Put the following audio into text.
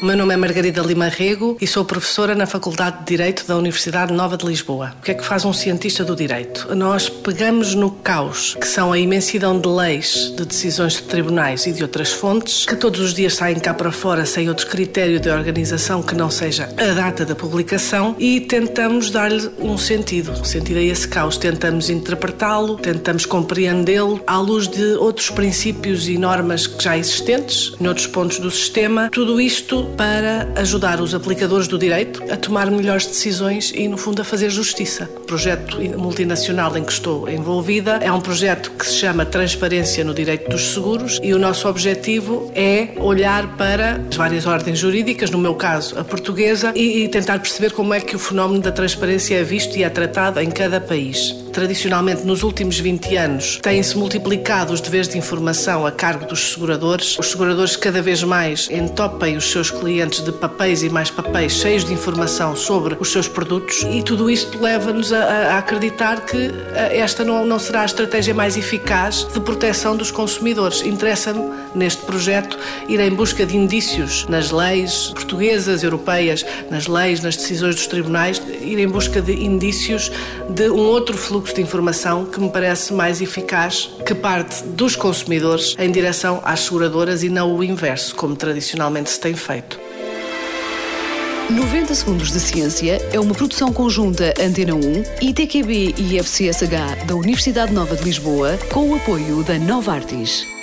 O meu nome é Margarida Lima Rego e sou professora na Faculdade de Direito da Universidade Nova de Lisboa. O que é que faz um cientista do direito? Nós pegamos no caos, que são a imensidão de leis, de decisões de tribunais e de outras fontes, que todos os dias saem cá para fora sem outro critério de organização que não seja a data da publicação, e tentamos dar-lhe um sentido a esse caos. Tentamos interpretá-lo, tentamos compreendê-lo à luz de outros princípios e normas já existentes, em outros pontos do sistema. Tudo isto para ajudar os aplicadores do direito a tomar melhores decisões e, no fundo, a fazer justiça. O projeto multinacional em que estou envolvida é um projeto que se chama Transparência no Direito dos Seguros, e o nosso objetivo é olhar para as várias ordens jurídicas, no meu caso a portuguesa, e tentar perceber como é que o fenómeno da transparência é visto e é tratado em cada país. Tradicionalmente, nos últimos 20 anos, têm-se multiplicado os deveres de informação a cargo dos seguradores. Os seguradores cada vez mais entopem os seus clientes de papéis e mais papéis cheios de informação sobre os seus produtos, e tudo isto leva-nos a acreditar que esta não será a estratégia mais eficaz de proteção dos consumidores. Interessa-me, neste projeto, ir em busca de indícios nas leis portuguesas, europeias, nas leis, nas decisões dos tribunais, ir em busca de indícios de um outro fluxo de informação que me parece mais eficaz, que parte dos consumidores em direção às seguradoras e não o inverso, como tradicionalmente se tem feito. 90 Segundos de Ciência é uma produção conjunta Antena 1, ITQB e FCSH da Universidade Nova de Lisboa, com o apoio da Novartis.